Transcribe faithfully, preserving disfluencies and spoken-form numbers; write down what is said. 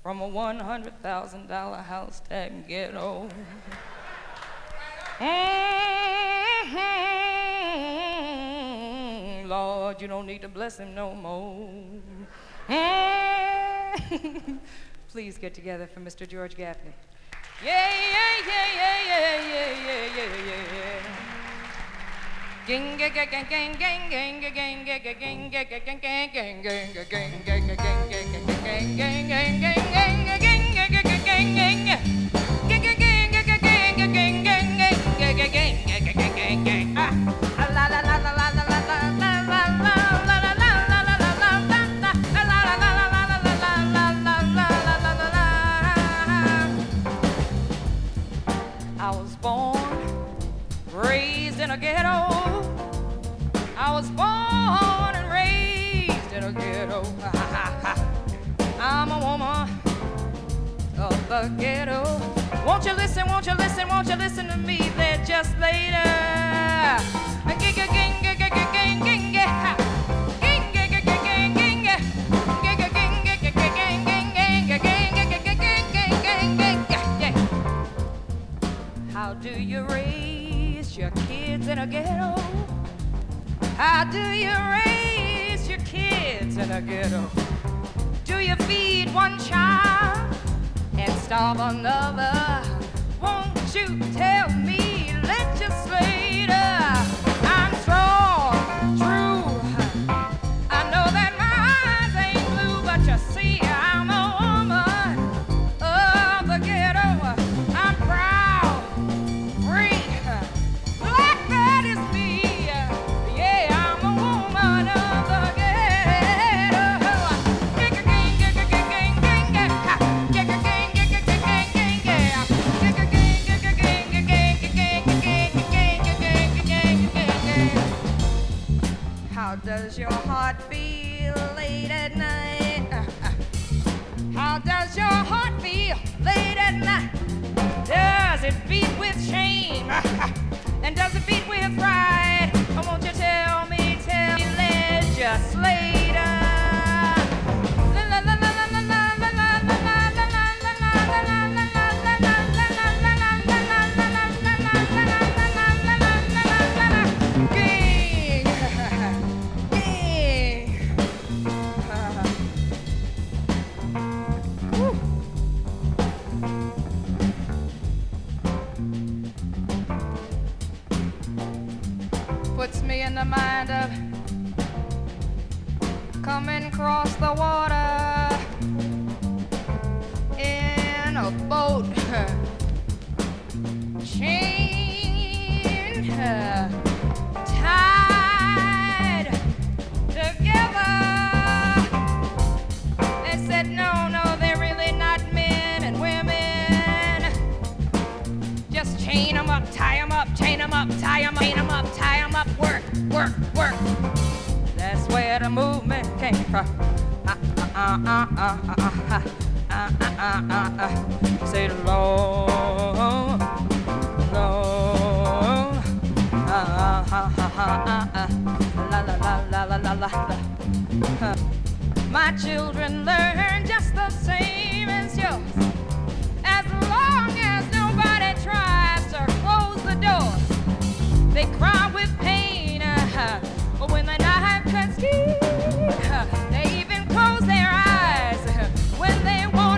from a one hundred thousand dollar house tag ghetto. Mm-hmm. Lord, you don't need to bless him no more. Mm-hmm. Please get together for Mister George Gaffney. Yeah, yeah, yeah, yeah, yeah, yeah, yeah, yeah, yeah. Gang, gang, gang, gang, gang, gang, gang, gang, gang, gang, gang, gang, gang, gang, gang, gang, gang, I was born, raised in a ghetto. I was born and raised in a ghetto. I'm a woman of the ghetto. Won't you listen, won't you listen, won't you listen to me there just later? How do you raise your kids in a ghetto? How do you raise your kids in a ghetto? Do you feed one child and starve another? Won't you tell me, legislator? I'm strong, true. I know that my eyes ain't blue, but you see, I'm a woman of the ghetto. I'm proud, free, black, that is me. Yeah, I'm a woman of the How does your heart feel late at night? How does your heart feel late at night? Does it beat with shame? And does it beat with pride? Or won't you tell me, tell me, legislator? Puts me in the mind of coming across the water in a boat, chained, tied together. They said, no, no, they're really not men and women. Just chain them up, tie them up, chain them up, tie them up, chain them up, tie them up, work, work, work. That's where the movement came from. Uh, uh, uh, uh, uh, uh, uh, uh, uh, uh, uh. Say Lord, Lord, uh, uh, uh, uh, uh, uh, la la la la la la la. My children learn just the